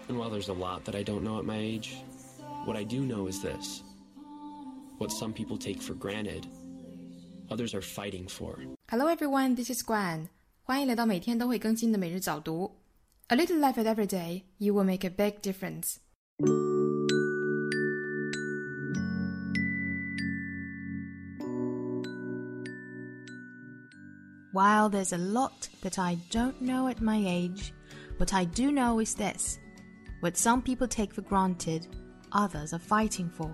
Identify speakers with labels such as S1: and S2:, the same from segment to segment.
S1: And while there's a lot that I don't know at my age, what I do know is this. What some people take for granted, others are fighting for.
S2: Hello everyone, this is Guan. 欢迎来到每天都会更新的每日早读。A little effort every day, you will make a big difference. While there's a lot that I don't know at my age, what I do know is this. What some people take for granted, others are fighting for.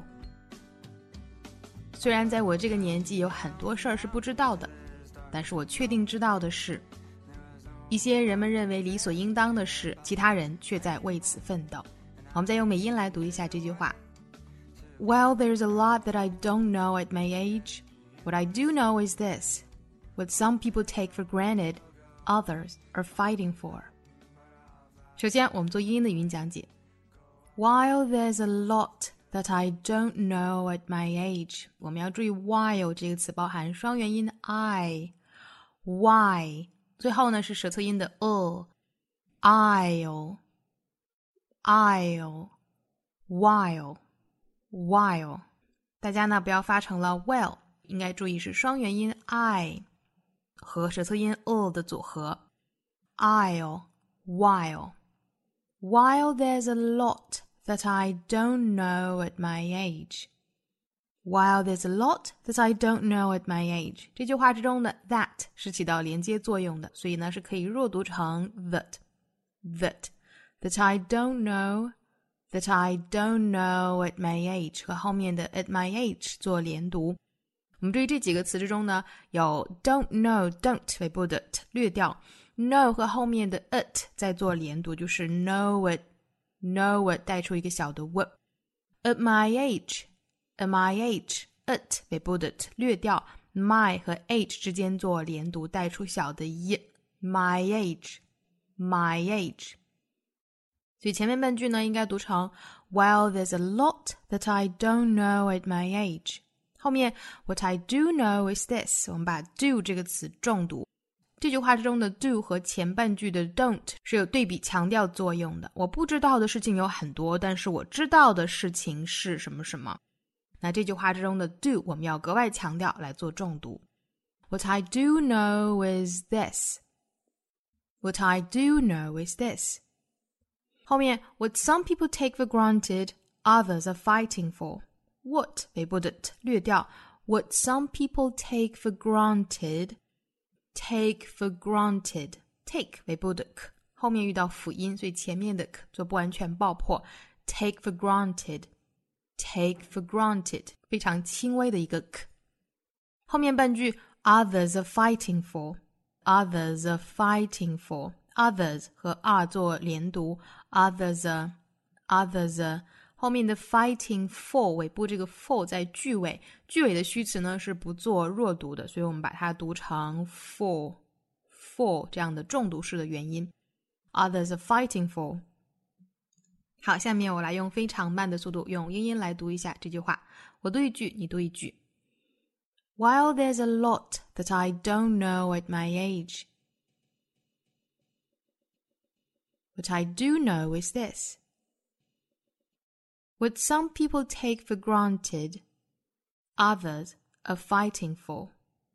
S2: 虽然在我这个年纪有很多事儿是不知道的，但是我确定知道的是，一些人们认为理所应当的事，其他人却在为此奋斗。我们再用美音来读一下这句话。While there's a lot that I don't know at my age, what I do know is this. What some people take for granted, others are fighting for. 首先，我们做英音的语音讲解。While there's a lot that I don't know at my age, 我们要注意 while 这个词包含双元音 I, why, 最后呢是舌侧音的 I'll, while. 大家呢不要发成了 well, 应该注意是双元音 I 和舌侧音 的组合 I'll, while there's a lot that I don't know at my age. While there's a lot that I don't know at my age. 这句话之中的 that 是起到连接作用的，所以呢是可以弱读成 that I don't know at my age 和后面的 at my age 做连读。我们注意这几个词之中呢，有 don't know don't 尾部的 t 略掉 know 和后面的 it 再做连读，就是 know it 带出一个小的 w。 at my age it 尾部的 t 略掉 my 和 age 之间做连读，带出小的 y my age。 所以前面半句呢应该读成 While there's a lot that I don't know at my age， 后面 What I do know is this， 我们把 do 这个词重读。这句话之中的 do 和前半句的 don't 是有对比强调作用的。我不知道的事情有很多，但是我知道的事情是什么什么。那这句话之中的 do 我们要格外强调来做重读。What I do know is this. What I do know is this. 后面 What some people take for granted, others are fighting for. What 尾部的 t 略掉 What some people take for granted, take for granted, take 尾部的 k 后面遇到辅音，所以前面的 k 做不完全爆破。take for granted,非常轻微的一个 k。 后面半句 others are fighting for, others 和 are 做连读 others are 后面的 fighting for 尾部这个 for 在句尾的虚词呢是不做弱读的，所以我们把它读成 for 这样的重读式的元音 others are fighting for。 好，下面我来用非常慢的速度用英音来读一下这句话，我读一句你读一句。 While there's a lot that I don't know at my age, what I do know is this. What some people take for granted, others are fighting for.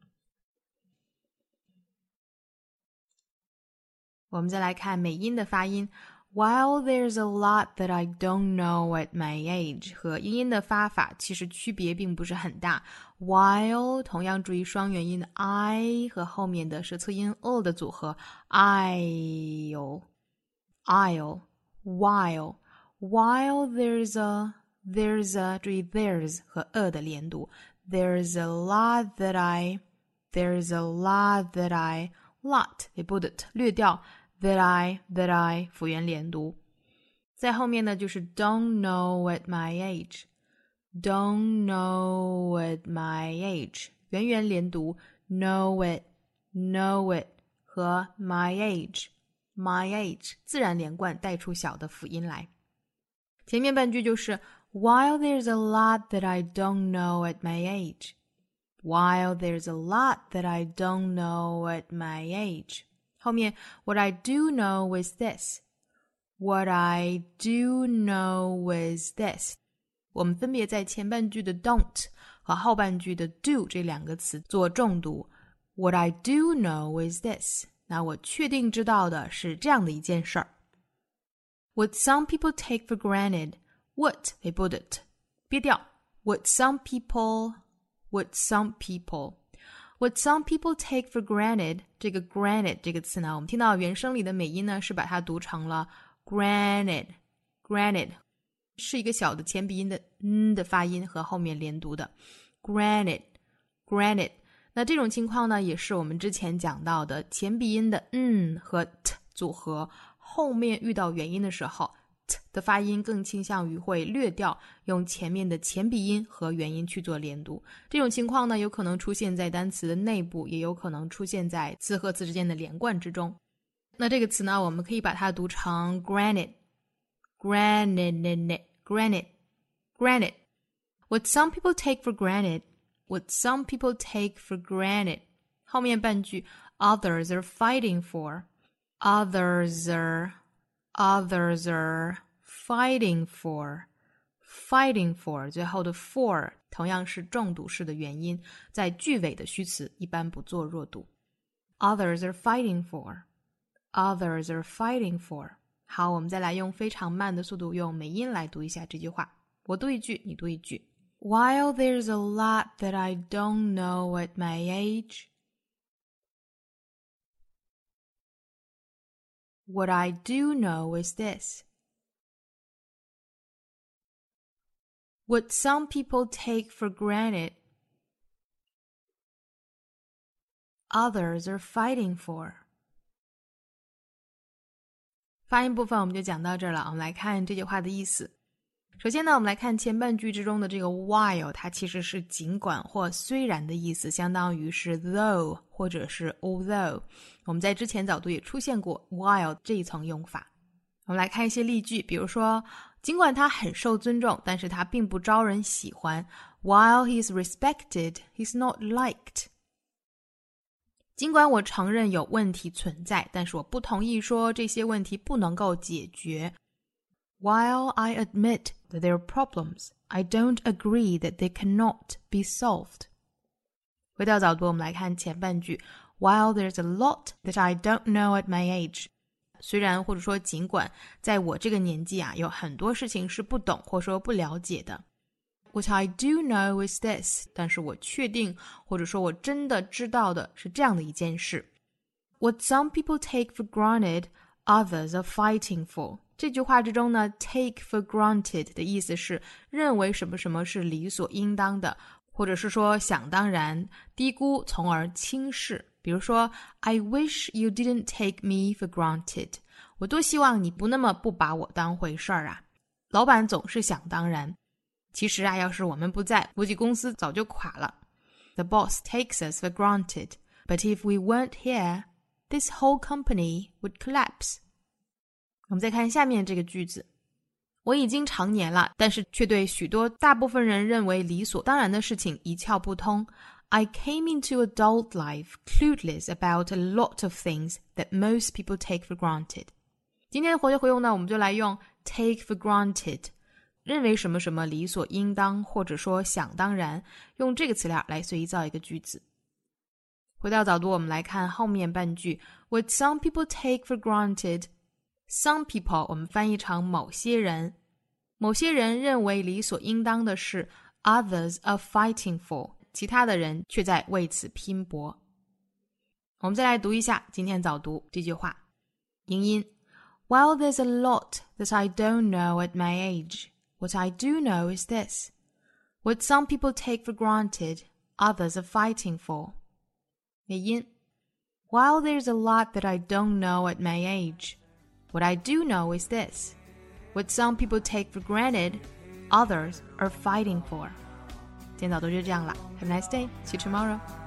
S2: 我们再来看美音的发音。While there's a lot that I don't know at my age 和英音的发法其实区别并不是很大。While 同样注意双元音的 I 和后面的舌侧音 的组合 I'll while there's a 注意 there's 和 的连读 There's a lot that I lot 尾部的 t 略掉that I 辅元连读。在后面呢就是 don't know at my age 元连读 know it 和 my age 自然连贯带出小的辅音来。前面半句就是 While there's a lot that I don't know at my age,后面 What I do know is this. What I do know is this. 我们分别在前半句的 don't 和后半句的 do 这两个词做重读。What I do know is this. 那我确定知道的是这样的一件事儿。What some people take for granted. What they put it. 憋掉。What some people take for granted. 这个 granted 这个词呢，我们听到原声里的美音呢是把它读成了 granted 是一个小的前鼻音的的发音和后面连读的 granted。 那这种情况呢也是我们之前讲到的前鼻音的和 t 组合，后面遇到元音的时候 t 的发音更倾向于会略掉，用前面的前鼻音和元音去做连读。这种情况呢有可能出现在单词的内部，也有可能出现在词和词之间的连贯之中。那这个词呢我们可以把它读成 granted。 What some people take for granted. What some people take for granted. 后面半句 others are fighting for. Others are fighting for. 最后的 for 同样是重读式的元音，在句尾的虚词一般不做弱读。Others are fighting for.好，我们再来用非常慢的速度用美音来读一下这句话。我读一句，你读一句。While there's a lot that I don't know at my age, what I do know is this. What some people take for granted, others are fighting for. 发音部分我们就讲到这儿了，我们来看这句话的意思。首先呢，我们来看前半句之中的这个 while， 它其实是尽管或虽然的意思，相当于是 though 或者是 although。我们在之前早读也出现过 while 这一层用法。我们来看一些例句，比如说，尽管他很受尊重，但是他并不招人喜欢。While he is respected, he's not liked. 尽管我承认有问题存在，但是我不同意说这些问题不能够解决。While I admit that there are problems, I don't agree that they cannot be solved. 回到早读，我们来看前半句。While there's a lot that I don't know at my age. 虽然或者说尽管在我这个年纪有很多事情是不懂或说不了解的。What I do know is this. 但是我确定或者说我真的知道的是这样的一件事。What some people take for granted, others are fighting for. 这句话之中呢 take for granted 的意思是认为什么什么是理所应当的，或者是说想当然，低估从而轻视。比如说 I wish you didn't take me for granted. 我多希望你不那么不把我当回事儿啊。老板总是想当然，其实要是我们不在，估计公司早就垮了。The boss takes us for granted, but if we weren't here, this whole company would collapse. 我们再看下面这个句子。我已经成年了，但是却对许多大部分人认为理所当然的事情一窍不通。I came into adult life clueless about a lot of things that most people take for granted. 今天的活学活用呢，我们就来用 take for granted， 认为什么什么理所应当，或者说想当然，用这个词料来随意造一个句子。回到早读，我们来看后面半句。What some people take for granted. Some people 我们翻译成某些人，某些人认为理所应当的事 others are fighting for， 其他的人却在为此拼搏。我们再来读一下今天早读这句话，英音。While there's a lot that I don't know at my age, what I do know is this. What some people take for granted, others are fighting for. 美音。While there's a lot that I don't know at my age, what I do know is this. What some people take for granted, others are fighting for. 今天早读就这样了。Have a nice day. See you tomorrow.